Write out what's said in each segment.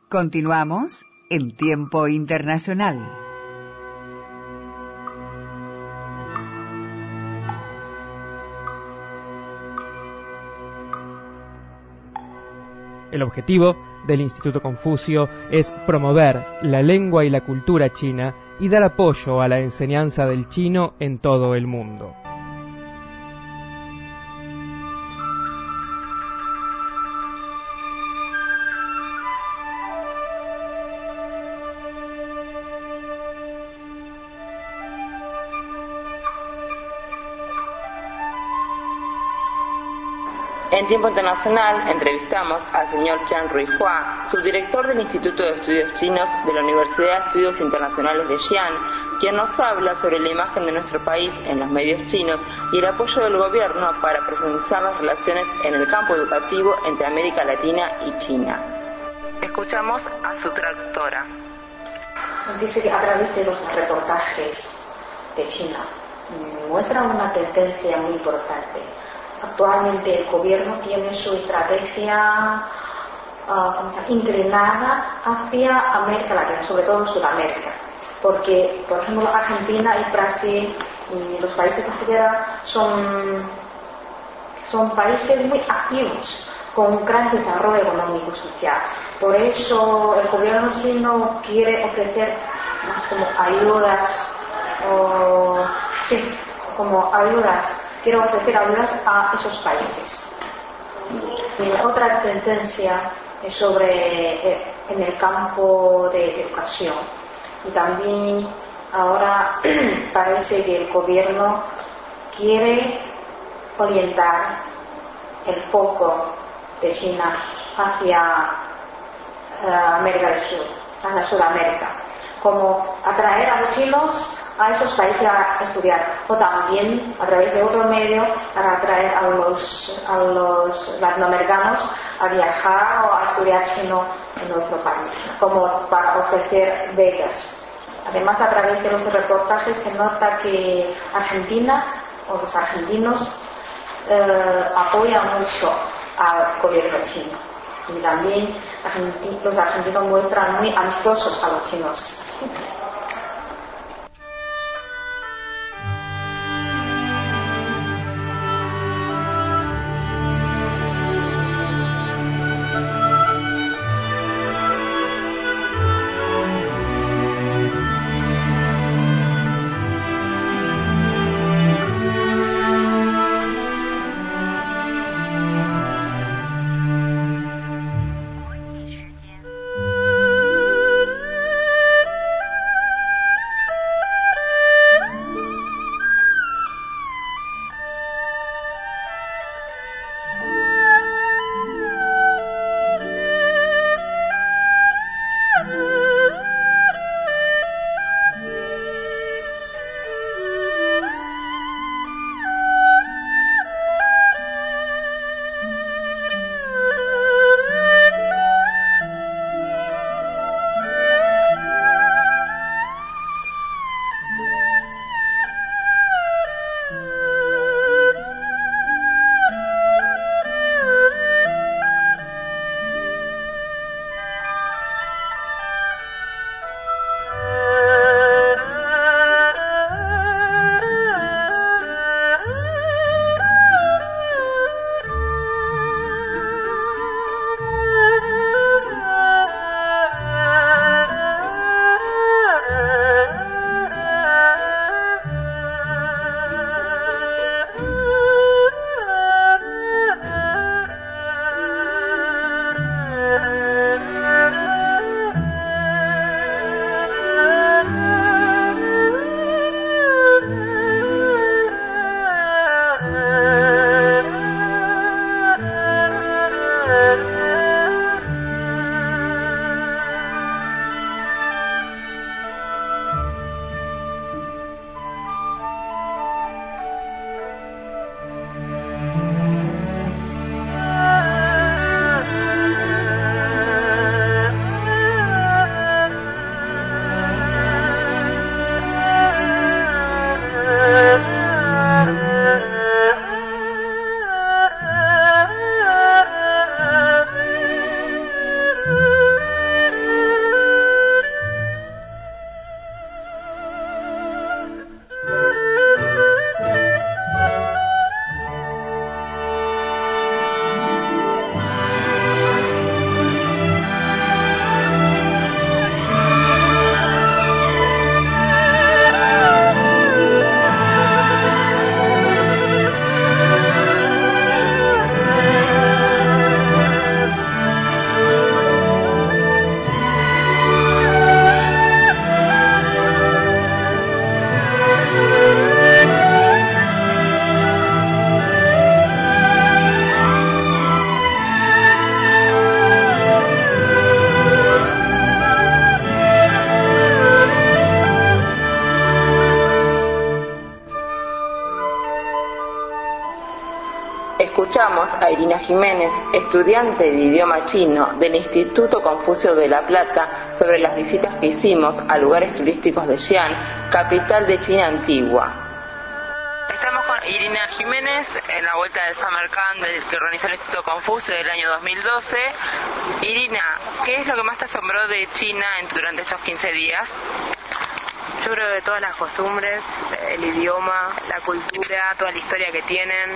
Continuamos en Tiempo Internacional. El objetivo del Instituto Confucio es promover la lengua y la cultura china y dar apoyo a la enseñanza del chino en todo el mundo. En Tiempo Internacional entrevistamos al señor Chen Ruihua, subdirector del Instituto de Estudios Chinos de la Universidad de Estudios Internacionales de Xi'an, quien nos habla sobre la imagen de nuestro país en los medios chinos y el apoyo del gobierno para profundizar las relaciones en el campo educativo entre América Latina y China. Escuchamos a su traductora. Nos dice que a través de los reportajes de China muestra una tendencia muy importante. Actualmente el gobierno tiene su estrategia inclinada hacia América Latina, sobre todo Sudamérica, porque, por ejemplo, Argentina y Brasil y los países de África son países muy activos, con un gran desarrollo económico y social. Por eso el gobierno chino quiere ofrecer más como ayudas, quiere ofrecer ayudas a esos países. Y otra tendencia es en el campo de educación. Y también ahora parece que el gobierno quiere orientar el foco de China hacia América del Sur, hacia Sudamérica, como atraer a los chinos a esos países a estudiar, o también a través de otro medio para atraer a los latinoamericanos a viajar o a estudiar chino en nuestro país, como para ofrecer becas. Además, a través de los reportajes se nota que Argentina o los argentinos apoyan mucho al gobierno chino, y también los argentinos muestran muy amistosos a los chinos. a Irina Jiménez, estudiante de idioma chino del Instituto Confucio de La Plata, sobre las visitas que hicimos a lugares turísticos de Xi'an, capital de China antigua. Estamos con Irina Jiménez en la vuelta del Summer Camp que organizó el Instituto Confucio del año 2012. Irina, ¿qué es lo que más te asombró de China durante estos 15 días? Yo creo que todas las costumbres, el idioma, la cultura, toda la historia que tienen.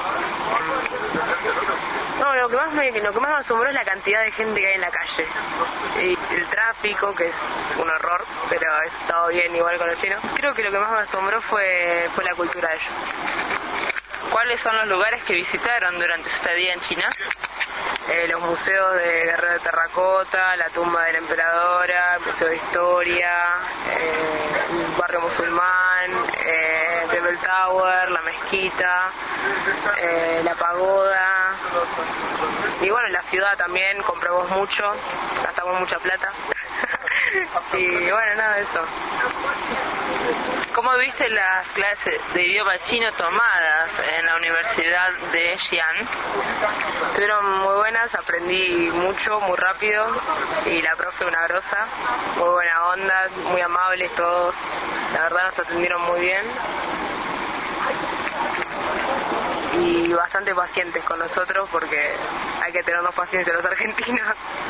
No, lo que más me asombró es la cantidad de gente que hay en la calle. Y el tráfico, que es un horror, pero he estado bien igual con los chinos. Creo que lo que más me asombró fue la cultura de ellos. ¿Cuáles son los lugares que visitaron durante su estadía en China? Los museos de Guerrero de Terracota, la tumba de la emperadora, el Museo de Historia, el barrio musulmán, Temple Tower, la mezquita, la pagoda. Y bueno, en la ciudad también compramos mucho, gastamos mucha plata. Y bueno, nada de eso. ¿Cómo viste las clases de idioma chino tomadas en la Universidad de Xi'an? Estuvieron muy buenas, aprendí mucho, muy rápido, y la profe una grosa, muy buena onda, muy amables todos, la verdad nos atendieron muy bien y bastante pacientes con nosotros porque hay que tenernos paciencia los argentinos.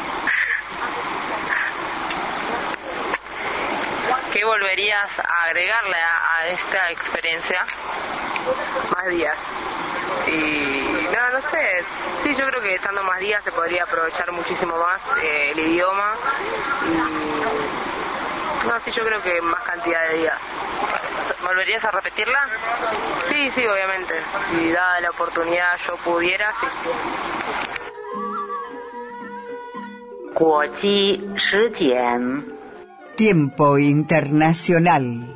¿Qué volverías a agregarle a esta experiencia? Más días. Y no sé, sí, yo creo que estando más días se podría aprovechar muchísimo más el idioma. Y no, sí, yo creo que más cantidad de días. ¿Volverías a repetirla? Sí, obviamente. Si dada la oportunidad yo pudiera, sí. 国际时间 Tiempo internacional.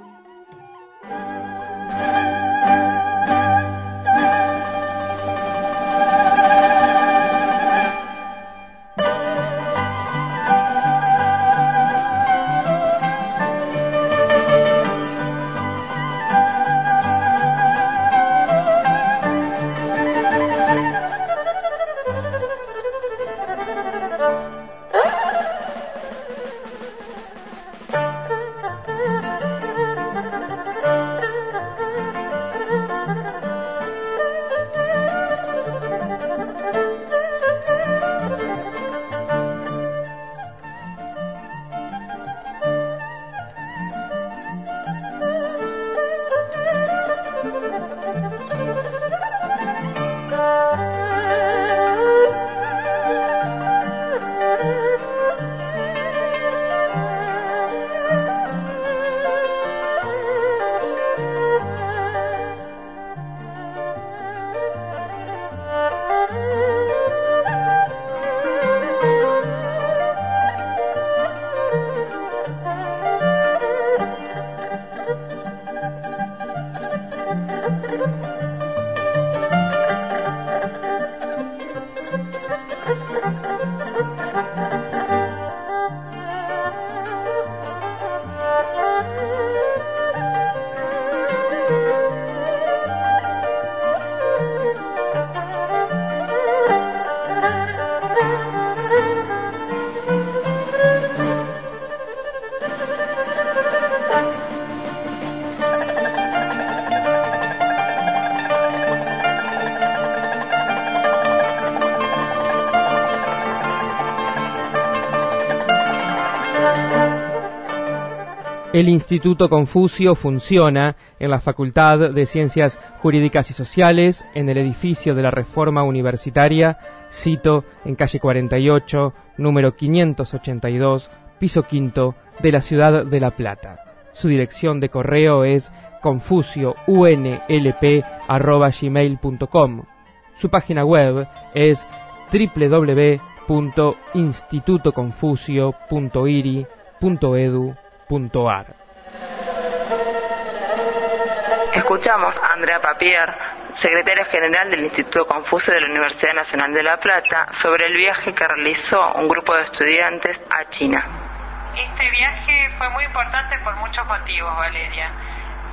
El Instituto Confucio funciona en la Facultad de Ciencias Jurídicas y Sociales, en el edificio de la Reforma Universitaria, sito en calle 48, número 582, piso quinto, de la ciudad de La Plata. Su dirección de correo es confuciounlp@gmail.com. Su página web es www.institutoconfucio.iri.edu.ar. Escuchamos a Andrea Papier, secretaria general del Instituto Confucio de la Universidad Nacional de La Plata, sobre el viaje que realizó un grupo de estudiantes a China. Este viaje fue muy importante por muchos motivos, Valeria.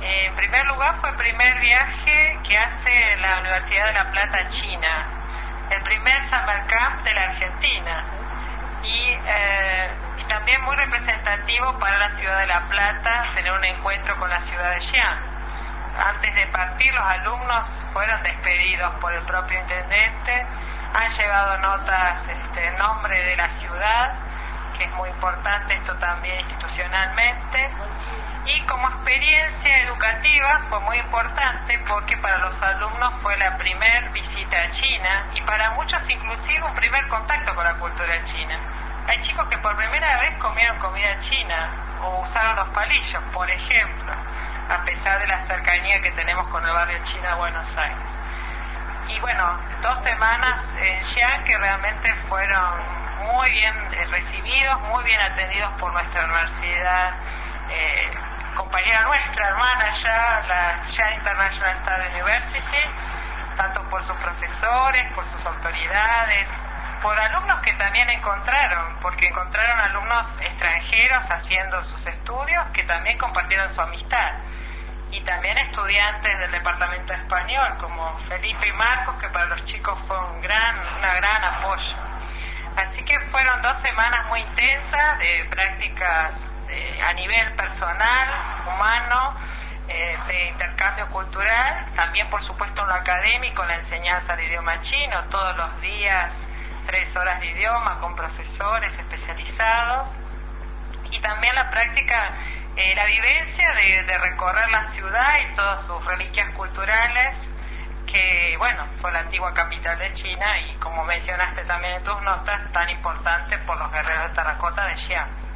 En primer lugar, fue el primer viaje que hace la Universidad de La Plata a China, el primer Summer Camp de la Argentina, y también muy representativo para la ciudad de La Plata tener un encuentro con la ciudad de Xi'an. Antes de partir, los alumnos fueron despedidos por el propio intendente, han llevado notas en nombre de la ciudad, que es muy importante esto también institucionalmente, y como experiencia educativa fue muy importante porque para los alumnos fue la primer visita a China y para muchos inclusive un primer contacto con la cultura china. Hay chicos que por primera vez comieron comida china o usaron los palillos, por ejemplo, a pesar de la cercanía que tenemos con el barrio chino de Buenos Aires. Y bueno, 2 semanas en Xi'an que realmente fueron muy bien recibidos, muy bien atendidos por nuestra universidad, compañera nuestra, hermana ya, la Xi'an International State University, tanto por sus profesores, por sus autoridades, por alumnos que también encontraron, porque encontraron alumnos extranjeros haciendo sus estudios que también compartieron su amistad, y también estudiantes del departamento español como Felipe y Marcos, que para los chicos fue una gran apoyo. Así que fueron 2 semanas muy intensas de prácticas a nivel personal, humano, de intercambio cultural, también por supuesto en lo académico, la enseñanza de idioma chino, todos los días 3 horas de idioma con profesores especializados, y también la práctica, la vivencia de recorrer la ciudad y todas sus reliquias culturales, que bueno, fue la antigua capital de China y como mencionaste también en tus notas, tan importante por los guerreros de terracota de Xi'an.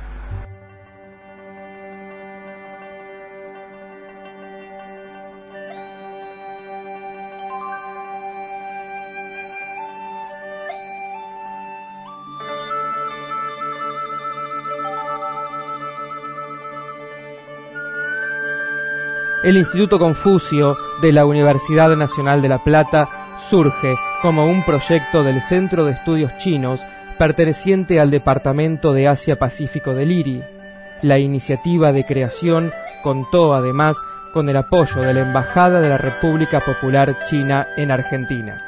El Instituto Confucio de la Universidad Nacional de La Plata surge como un proyecto del Centro de Estudios Chinos perteneciente al Departamento de Asia-Pacífico del IRI. La iniciativa de creación contó además con el apoyo de la Embajada de la República Popular China en Argentina.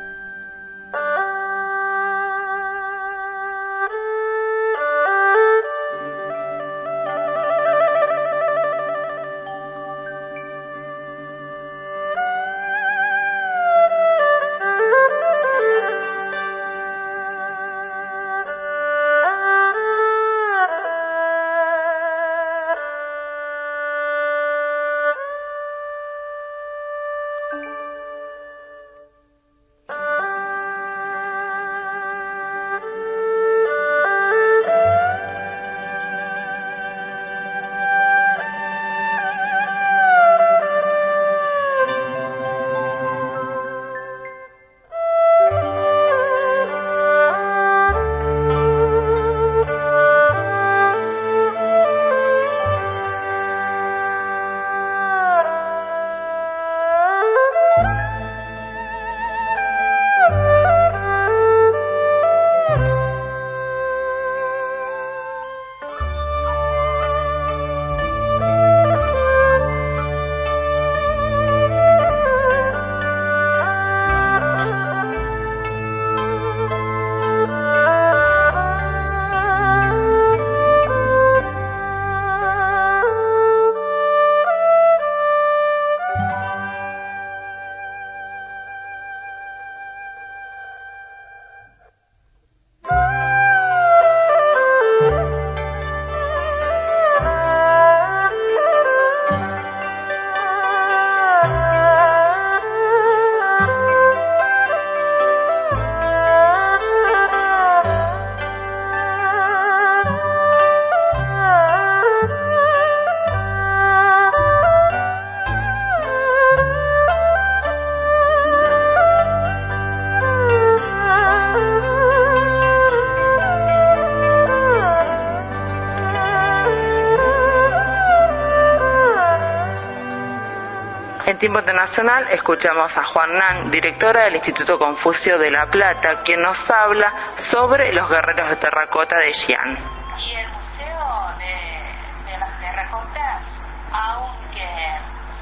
En Tiempo Internacional escuchamos a Juan Nan, directora del Instituto Confucio de La Plata, quien nos habla sobre los guerreros de terracota de Xi'an. Y el Museo de las Terracotas, aunque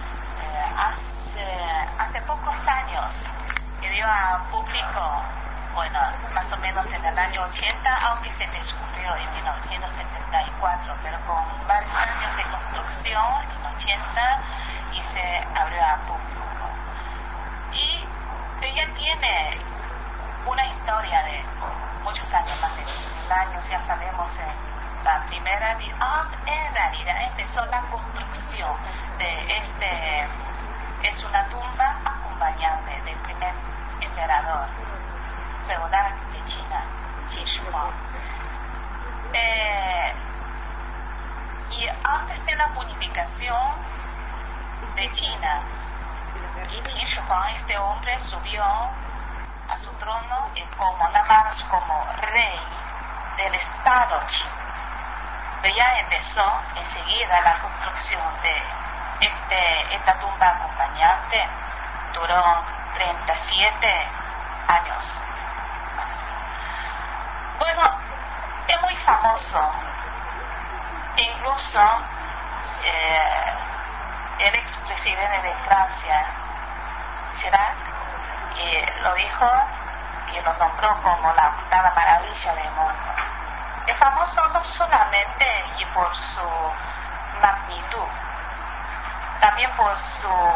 pocos años que dio a público, bueno, más o menos en el año 80, aunque se descubrió en 1974, pero con varios años de construcción en 80 y se abrió a público. Y ella tiene una historia de muchos años, más de 2000 años, ya sabemos la primera, en realidad empezó la construcción de es una tumba acompañante del primer emperador feudal de China, Qin Shi Huang. Y antes de la unificación de China, y Qin Shi Huang, este hombre subió a su trono nada más como rey del estado chino. Pero ya empezó enseguida la construcción de esta tumba acompañante. Duró 37 años. Bueno, es muy famoso. Incluso el expresidente de Francia, Chirac, lo dijo y lo nombró como la octava maravilla del mundo. Es famoso no solamente y por su magnitud, también por su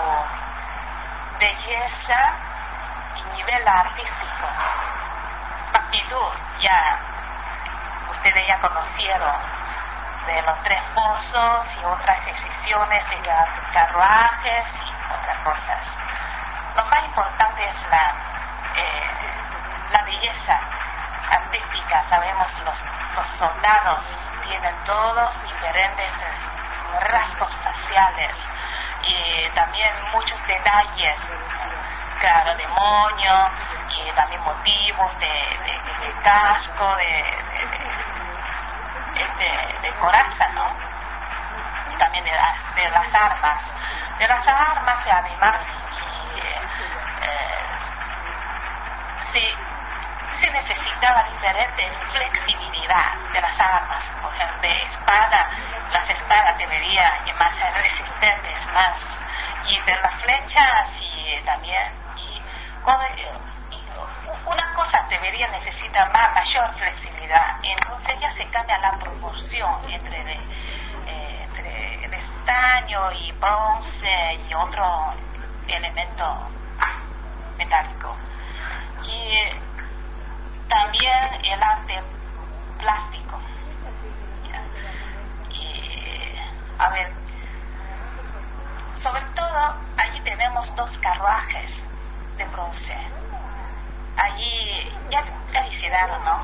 belleza y nivel artístico. Magnitud, ustedes ya conocieron de los tres pozos y otras excepciones de carruajes y otras cosas. Lo más importante es la belleza artística. Sabemos los soldados tienen todos diferentes rasgos faciales y también muchos detalles, claro, de moño y también motivos de casco, de coraza, ¿no? Y también de las armas. De las armas, además, se necesitaba diferente flexibilidad de las armas. Por ejemplo, las espadas deberían ser más resistentes, y de las flechas y también, una cosa necesitar mayor flexibilidad. Entonces ya se cambia la proporción entre el estaño y bronce y otro elemento metálico. Y también el arte plástico. Y, a ver, sobre todo allí tenemos dos carruajes de bronce. Allí ya hicieron, ¿no?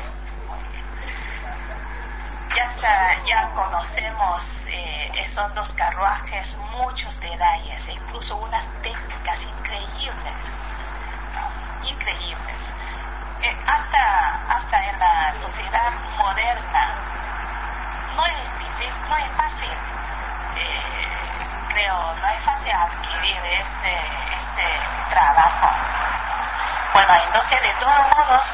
Ya conocemos esos dos carruajes, muchos detalles, incluso unas técnicas increíbles, ¿no? Increíbles. Hasta en la sociedad moderna no es difícil, no es fácil, no es fácil adquirir este trabajo. Bueno, entonces de todos modos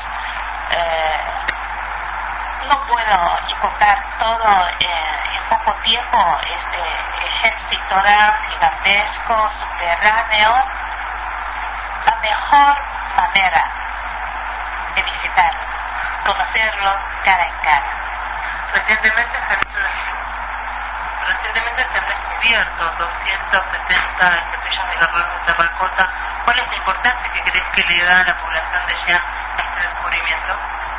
no puedo contar todo en poco tiempo. Este ejército gigantesco, subterráneo, la mejor manera de visitarlo, conocerlo cara en cara. Recientemente se han descubierto 270 estatuillas de guerreros de terracota. ¿Cuál es la importancia que crees que le da a la población de Xi'an a este descubrimiento?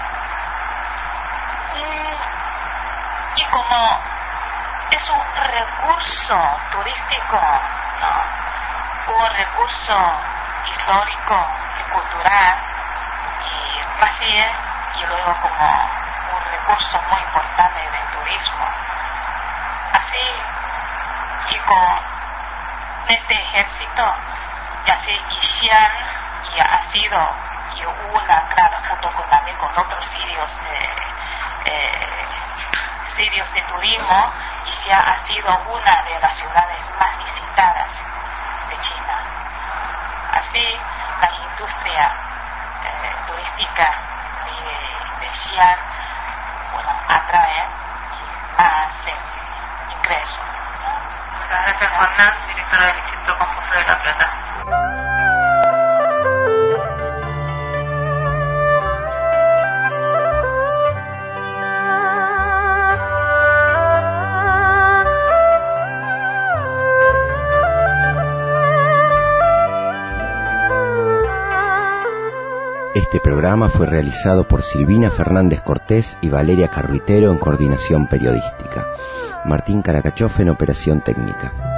Y como es un recurso turístico, ¿no? Un recurso histórico y cultural, y así y luego como un recurso muy importante del turismo. Así, y con este ejército, y así, y Xi'an y ha sido y una, claro, junto también con otros sitios de turismo, y Xi'an ha sido una de las ciudades más visitadas de China. Así, la industria turística de Xi'an, bueno, atrae más ingresos. Muchas gracias, Juan Nan, directora del Instituto Confucio de La Plata. Este programa fue realizado por Silvina Fernández Cortés y Valeria Carruitero en coordinación periodística. Martín Caracachoff en operación técnica.